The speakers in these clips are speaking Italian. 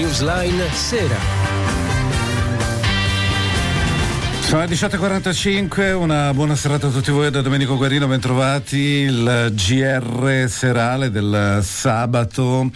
Newsline Sera. Sono le 18.45, una buona serata a tutti voi da Domenico Guarino, bentrovati. Il GR serale del sabato.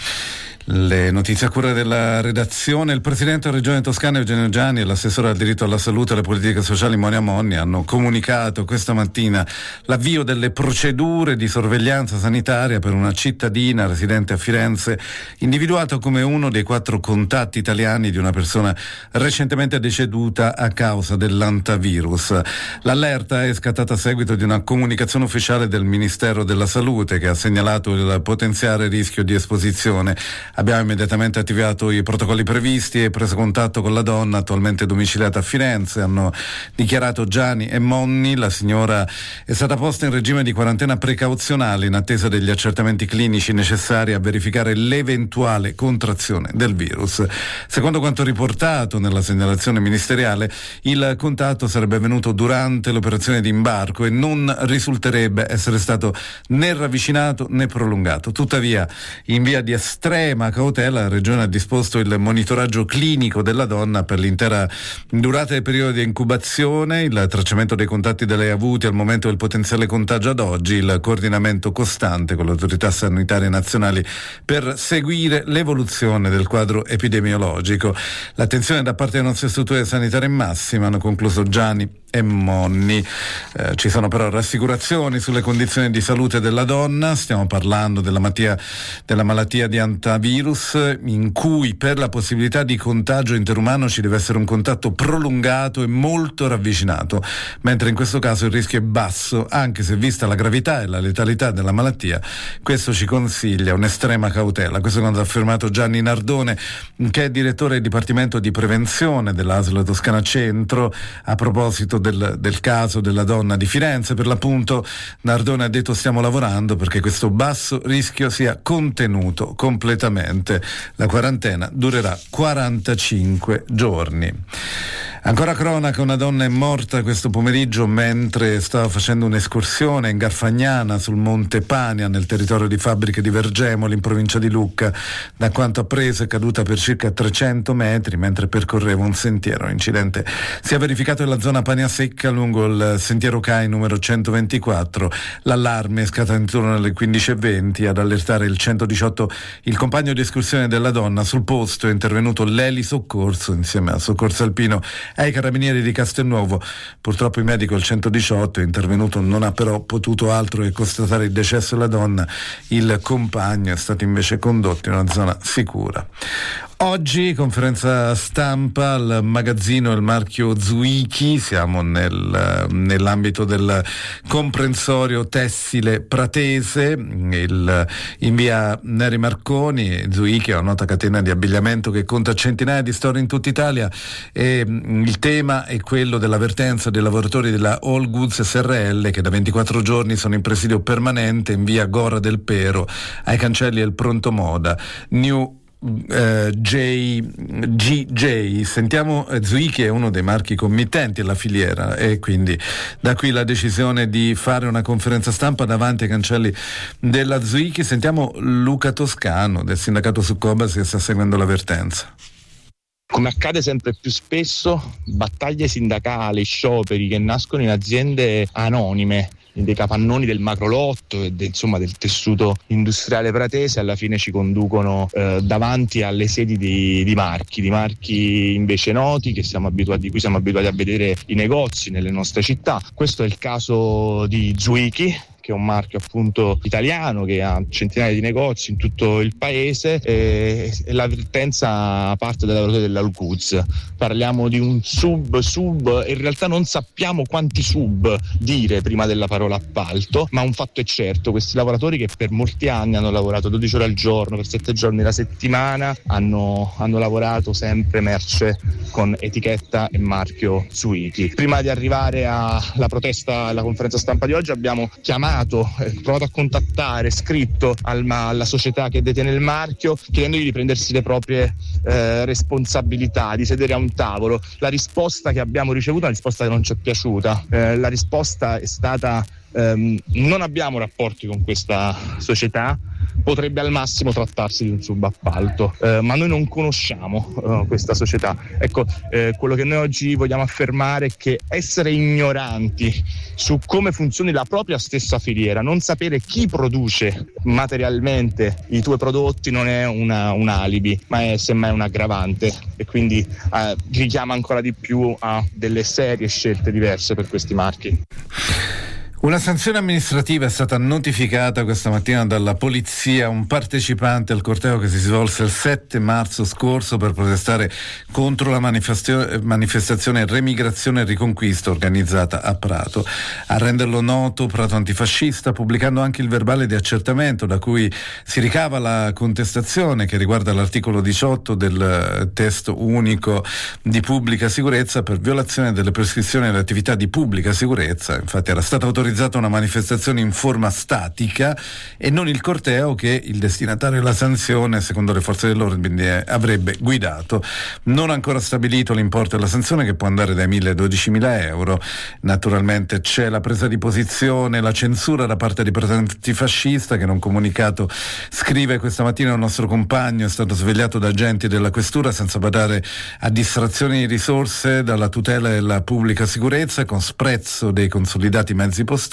Le notizie a cura della redazione. Il presidente della Regione Toscana Eugenio Giani e l'assessore al diritto alla salute e alle politiche sociali Monia Monni hanno comunicato questa mattina l'avvio delle procedure di sorveglianza sanitaria per una cittadina residente a Firenze individuata come uno dei 4 contatti italiani di una persona recentemente deceduta a causa dell'antivirus. L'allerta è scattata a seguito di una comunicazione ufficiale del Ministero della Salute che ha segnalato il potenziale rischio di esposizione. Abbiamo immediatamente attivato i protocolli previsti e preso contatto con la donna attualmente domiciliata a Firenze, hanno dichiarato Giani e Monni. La signora è stata posta in regime di quarantena precauzionale in attesa degli accertamenti clinici necessari a verificare l'eventuale contrazione del virus. Secondo quanto riportato nella segnalazione ministeriale, il contatto sarebbe avvenuto durante l'operazione di imbarco e non risulterebbe essere stato né ravvicinato né prolungato. Tuttavia, in via di estrema cautela, la Regione ha disposto il monitoraggio clinico della donna per l'intera durata del periodo di incubazione, il tracciamento dei contatti da lei avuti al momento del potenziale contagio ad oggi, il coordinamento costante con le autorità sanitarie nazionali per seguire l'evoluzione del quadro epidemiologico. L'attenzione da parte delle nostre strutture sanitarie è massima, hanno concluso Giani e Monni. Ci sono però rassicurazioni sulle condizioni di salute della donna. Stiamo parlando della malattia di antivirus, in cui per la possibilità di contagio interumano ci deve essere un contatto prolungato e molto ravvicinato, mentre in questo caso il rischio è basso, anche se vista la gravità e la letalità della malattia, questo ci consiglia un'estrema cautela. Questo è quanto ha affermato Gianni Nardone, che è direttore del Dipartimento di Prevenzione dell'ASL Toscana Centro, a proposito del caso della donna di Firenze. Per l'appunto Nardone ha detto: stiamo lavorando perché questo basso rischio sia contenuto completamente. La quarantena durerà 45 giorni. Ancora cronaca, una donna è morta questo pomeriggio mentre stava facendo un'escursione in Garfagnana sul Monte Pania nel territorio di Fabbriche di Vergemoli in provincia di Lucca. Da quanto appreso è caduta per circa 300 metri mentre percorreva un sentiero. L'incidente si è verificato nella zona Pania Secca lungo il sentiero CAI numero 124. L'allarme è scattato intorno alle 15:20. Ad allertare il 118 il compagno di escursione della donna. Sul posto è intervenuto l'Eli Soccorso insieme al Soccorso Alpino ai Carabinieri di Castelnuovo. Purtroppo il medico, il 118, è intervenuto, non ha però potuto altro che constatare il decesso della donna. Il compagno è stato invece condotto in una zona sicura. Oggi conferenza stampa al magazzino Il Marchio Zuichi, siamo nell'ambito del comprensorio tessile pratese, in via Neri Marconi. Zuichi è una nota catena di abbigliamento che conta centinaia di store in tutta Italia e il tema è quello dell'avvertenza dei lavoratori della All Goods SRL che da 24 giorni sono in presidio permanente in via Gora del Pero ai cancelli del Pronto Moda New GJ. Sentiamo Zuichi è uno dei marchi committenti alla filiera e quindi da qui la decisione di fare una conferenza stampa davanti ai cancelli della Zuichi. Sentiamo Luca Toscano del sindacato Succobas che sta seguendo l'avvertenza. Come accade sempre più spesso, battaglie sindacali, scioperi che nascono in aziende anonime, dei capannoni del macrolotto e del tessuto industriale pratese, alla fine ci conducono davanti alle sedi di marchi invece noti di cui siamo abituati a vedere i negozi nelle nostre città. Questo è il caso di Zuichi, che è un marchio appunto italiano che ha centinaia di negozi in tutto il paese e l'avvertenza parte dai lavoratori dell'All Goods. Parliamo di un sub e in realtà non sappiamo quanti sub dire prima della parola appalto, ma un fatto è certo: questi lavoratori che per molti anni hanno lavorato 12 ore al giorno per 7 giorni la settimana hanno lavorato sempre merce con etichetta e marchio Zuichi. Prima di arrivare alla protesta, alla conferenza stampa di oggi, abbiamo provato a contattare, scritto alla società che detiene il marchio, chiedendogli di prendersi le proprie responsabilità, di sedere a un tavolo. La risposta che abbiamo ricevuto è una risposta che non ci è piaciuta. La risposta è stata non abbiamo rapporti con questa società, potrebbe al massimo trattarsi di un subappalto, ma noi non conosciamo questa società. Ecco, quello che noi oggi vogliamo affermare è che essere ignoranti su come funzioni la propria stessa filiera, non sapere chi produce materialmente i tuoi prodotti non è un alibi, ma è semmai un aggravante, e quindi richiama ancora di più a delle serie scelte diverse per questi marchi. Una sanzione amministrativa è stata notificata questa mattina dalla polizia a un partecipante al corteo che si svolse il 7 marzo scorso per protestare contro la manifestazione Remigrazione e Riconquista organizzata a Prato. A renderlo noto, Prato Antifascista, pubblicando anche il verbale di accertamento da cui si ricava la contestazione che riguarda l'articolo 18 del testo unico di pubblica sicurezza per violazione delle prescrizioni delle attività di pubblica sicurezza. Infatti era stata autorizzata una manifestazione in forma statica e non il corteo che il destinatario della sanzione, secondo le forze dell'ordine, avrebbe guidato. Non ancora stabilito l'importo della sanzione, che può andare dai 1.000 ai 12.000 euro. Naturalmente c'è la presa di posizione, la censura da parte di Prato Antifascista, che in un comunicato scrive: questa mattina un nostro compagno è stato svegliato da agenti della questura senza badare a distrazioni di risorse dalla tutela della pubblica sicurezza, con sprezzo dei consolidati mezzi postali,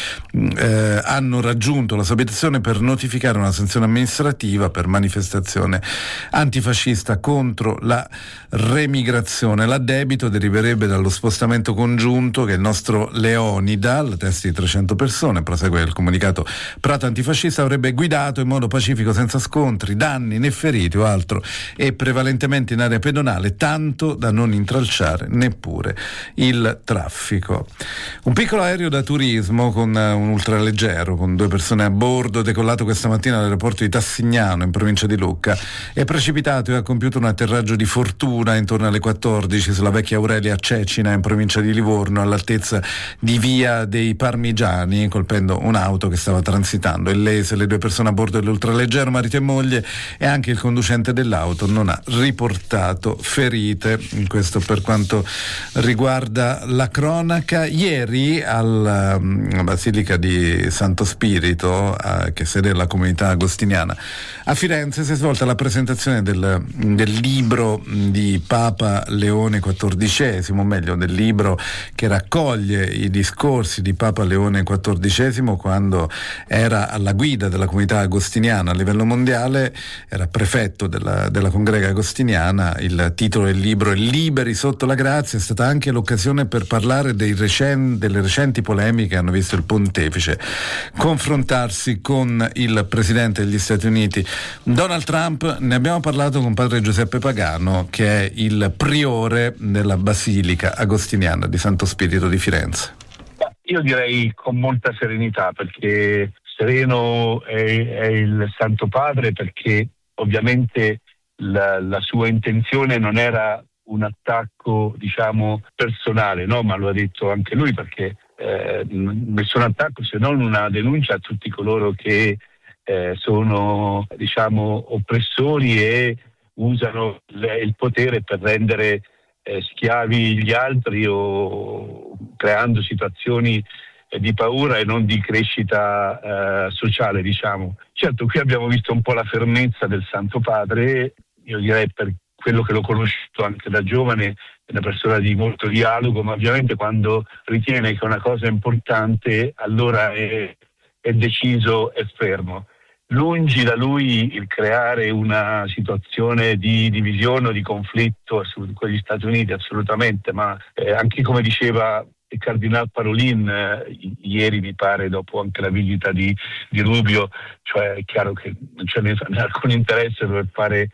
hanno raggiunto la sua abitazione per notificare una sanzione amministrativa per manifestazione antifascista contro la remigrazione. L'addebito deriverebbe dallo spostamento congiunto che il nostro Leonida, alla testa di 300 persone, prosegue il comunicato, Prato Antifascista avrebbe guidato in modo pacifico, senza scontri, danni né feriti o altro, e prevalentemente in area pedonale, tanto da non intralciare neppure il traffico. Un piccolo aereo da turismo con un ultraleggero con 2 persone a bordo, decollato questa mattina dall'aeroporto di Tassignano in provincia di Lucca, è precipitato e ha compiuto un atterraggio di fortuna intorno alle 14 sulla vecchia Aurelia a Cecina in provincia di Livorno, all'altezza di via dei Parmigiani, colpendo un'auto che stava transitando. Illese le 2 persone a bordo dell'ultraleggero, marito e moglie, e anche il conducente dell'auto non ha riportato ferite. Questo per quanto riguarda la cronaca. Ieri alla Basilica di Santo Spirito, che è sede della comunità agostiniana a Firenze, si è svolta la presentazione del libro di Papa Leone XIV, o meglio del libro che raccoglie i discorsi di Papa Leone XIV quando era alla guida della comunità agostiniana a livello mondiale, era prefetto della congrega agostiniana. Il titolo del libro è Liberi sotto la grazia. È stata anche l'occasione per parlare delle recenti polemiche che hanno visto il pontefice confrontarsi con il presidente degli Stati Uniti Donald Trump. Ne abbiamo parlato con padre Giuseppe Pagano, che è il priore della Basilica Agostiniana di Santo Spirito di Firenze. Io direi con molta serenità, perché sereno è il Santo Padre, perché ovviamente la sua intenzione non era un attacco, diciamo, personale, no? Ma lo ha detto anche lui, perché nessun attacco se non una denuncia a tutti coloro che sono, diciamo, oppressori e usano il potere per rendere schiavi gli altri o creando situazioni di paura e non di crescita sociale, diciamo. Certo, qui abbiamo visto un po' la fermezza del Santo Padre. Io direi, per quello che l'ho conosciuto anche da giovane, è una persona di molto dialogo, ma ovviamente quando ritiene che una cosa è importante, allora è deciso e fermo. Lungi da lui il creare una situazione di divisione o di conflitto con gli Stati Uniti, assolutamente, ma anche, come diceva il Cardinal Parolin ieri, mi pare, dopo anche la visita di Rubio, cioè è chiaro che non c'è alcun interesse per fare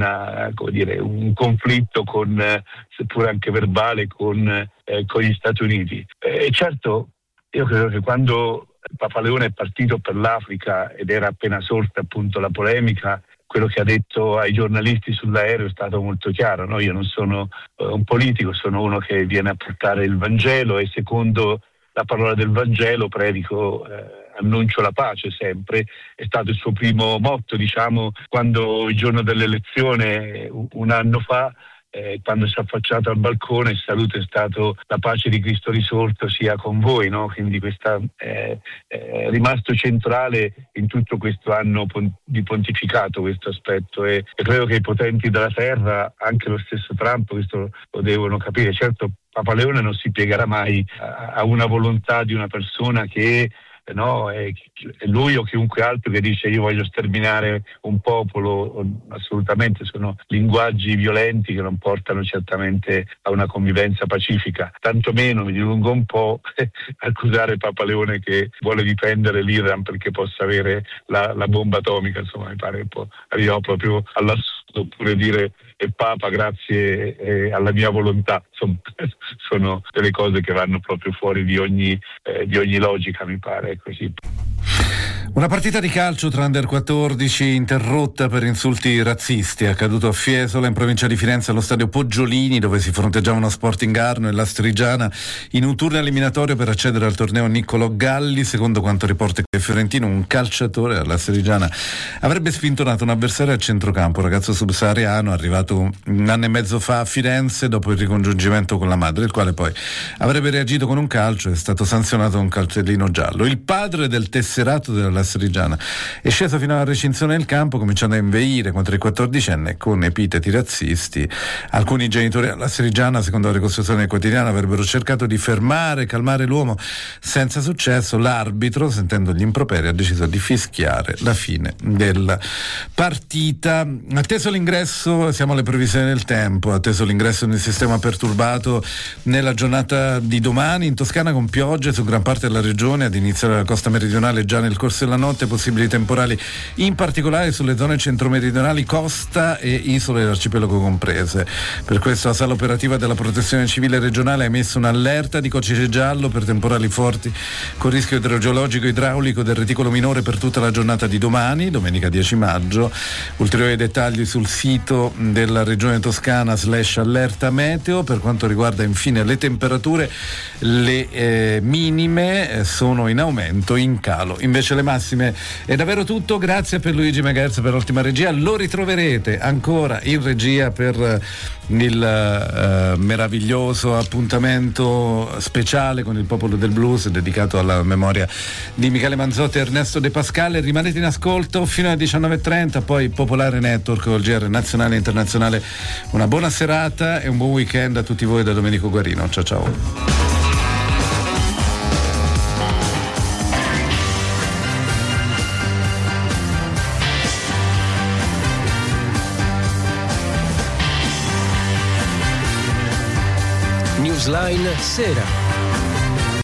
un conflitto seppur anche verbale con gli Stati Uniti. E certo, io credo che quando Papa Leone è partito per l'Africa ed era appena sorta appunto la polemica, quello che ha detto ai giornalisti sull'aereo è stato molto chiaro, no? Io non sono un politico, sono uno che viene a portare il Vangelo e secondo la parola del Vangelo predico, annuncio la pace sempre. È stato il suo primo motto, diciamo, quando il giorno dell'elezione, un anno fa, quando si è affacciato al balcone il saluto è stato: la pace di Cristo risorto sia con voi, no? Quindi questa è rimasto centrale in tutto questo anno di pontificato, questo aspetto, e credo che i potenti della terra, anche lo stesso Trump, questo lo devono capire. Certo, Papa Leone non si piegherà mai a una volontà di una persona che no, è lui o chiunque altro che dice io voglio sterminare un popolo. Assolutamente, sono linguaggi violenti che non portano certamente a una convivenza pacifica, tantomeno, mi dilungo un po', accusare Papa Leone che vuole difendere l'Iran perché possa avere la bomba atomica, insomma mi pare un po' arriviamo proprio all'assurdo. Oppure dire Papa grazie alla mia volontà, insomma sono delle cose che vanno proprio fuori di ogni logica, mi pare così. Una partita di calcio tra Under 14 interrotta per insulti razzisti, accaduto a Fiesole, in provincia di Firenze, allo stadio Poggiolini, dove si fronteggiavano Sporting Arno e l'Astrigiana in un turno eliminatorio per accedere al torneo Niccolò Galli. Secondo quanto riporta il Fiorentino, un calciatore all'Astrigiana avrebbe spintonato un avversario a centrocampo, un ragazzo subsahariano arrivato un anno e mezzo fa a Firenze dopo il ricongiungimento con la madre, il quale poi avrebbe reagito con un calcio e è stato sanzionato con un cartellino giallo. Il padre del tesserato della Astrigiana è sceso fino alla recinzione del campo, cominciando a inveire contro il 14enne con epiteti razzisti. Alcuni genitori dell'Astrigiana, secondo la ricostruzione del quotidiano, avrebbero cercato di fermare e calmare l'uomo senza successo. L'arbitro, sentendo gli improperi, ha deciso di fischiare la fine della partita. Atteso l'ingresso, siamo alle previsioni del tempo, atteso l'ingresso nel sistema perturbato nella giornata di domani in Toscana, con piogge su gran parte della regione, ad iniziare dalla costa meridionale già nel corso della notte, possibili temporali in particolare sulle zone centro-meridionali, costa e isole dell'arcipelago comprese. Per questo la sala operativa della Protezione Civile regionale ha emesso un'allerta di codice giallo per temporali forti con rischio idrogeologico idraulico del reticolo minore per tutta la giornata di domani, domenica 10 maggio. Ulteriori dettagli sul sito della regione toscana /allerta meteo. Per quanto riguarda infine le temperature, le minime sono in aumento, in calo invece le massime. È davvero tutto, grazie per Luigi Megerz per l'ottima regia. Lo ritroverete ancora in regia per il meraviglioso appuntamento speciale con il Popolo del Blues dedicato alla memoria di Michele Manzotti e Ernesto De Pascale. Rimanete in ascolto fino alle 19:30, poi Popolare Network col GR nazionale e internazionale. Una buona serata e un buon weekend a tutti voi da Domenico Guarino. Ciao ciao. Newsline Sera.